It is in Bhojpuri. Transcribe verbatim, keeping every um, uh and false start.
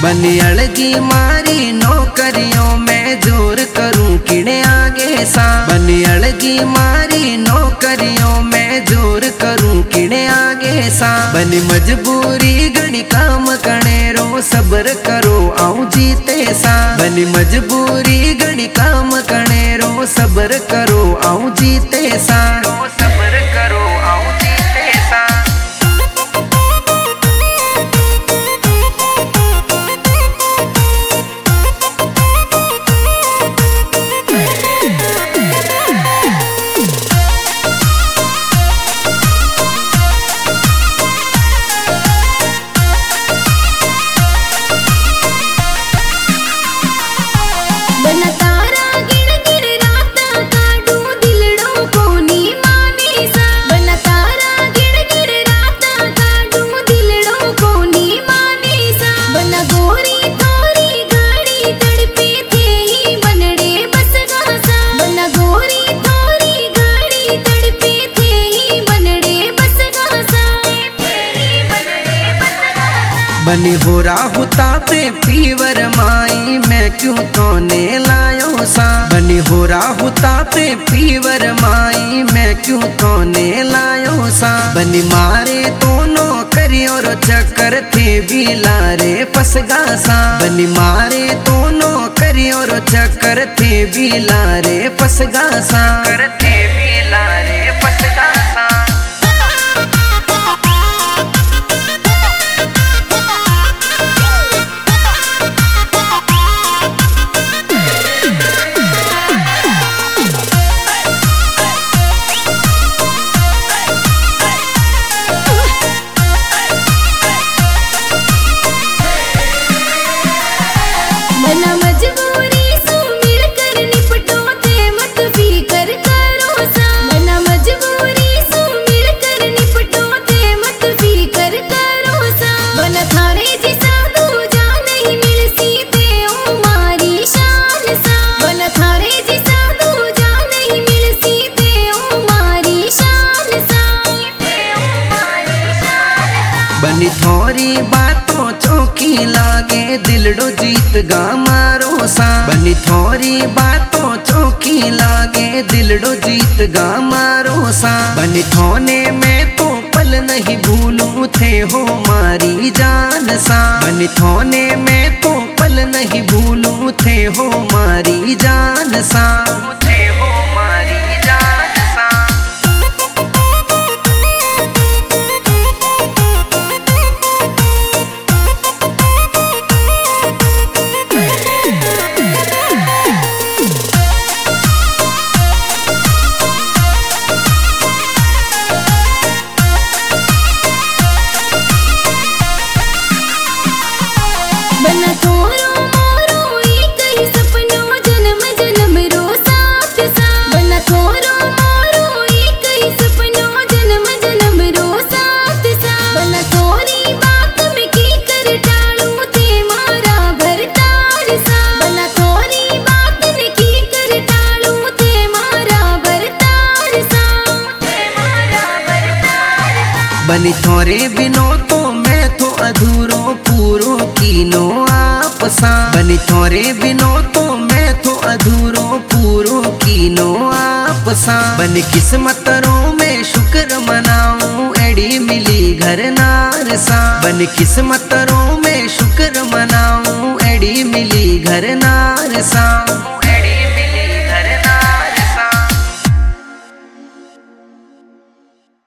बनी अड़गी मारी नौकरियों में जोर करूं किने आगे सा। बनी अड़गी मारी नौकरियों में जोर करूं किने आगे सा। बनी मजबूरी घणी काम कणे रो सब्र करो आऊं जीते सा। बनी मजबूरी घणी काम कणे रो सब्र करो आऊं जीते सा। सब्र करो आऊं जीते सा। बनी हो राहुता पे पीवर माई मैं क्यों तोने लायो सा। बनी हो राहुता पे पीवर माई मैं क्यों तोने लायो सा। बनी मारे दोनों करियो रो चक्कर थे भी लारे फसगा सा। बनी मारे दोनों करियो रो चक्कर थे भी लारे फसगा सा। करते भी लारे फसगा सा। बनी थोरी बातों चौकी लागे दिलडो जीत गा मारो सा। बनी थोरी बातों चौकी लागे दिलडो जीत गा मारो सा। बनी थोने में तो पल नहीं भूलूं थे हो मारी जान सा। बनी थोने में तो पल नहीं भूलूं थे हो मारी जान सा। थे हो मारी जान सा। बनी थोरे बिनो तो मैं तो अधूरो पूरो कीनो आप सा। बनी थोरे बिनो तो मैं तो अधूरो पूरो कीनो आप सा। बनी किस्मतरों में शुक्र मनाऊं एड़ी मिली घर नार सा। बनी किस्मतरों में शुक्र मनाऊं एड़ी मिली घर नार सा।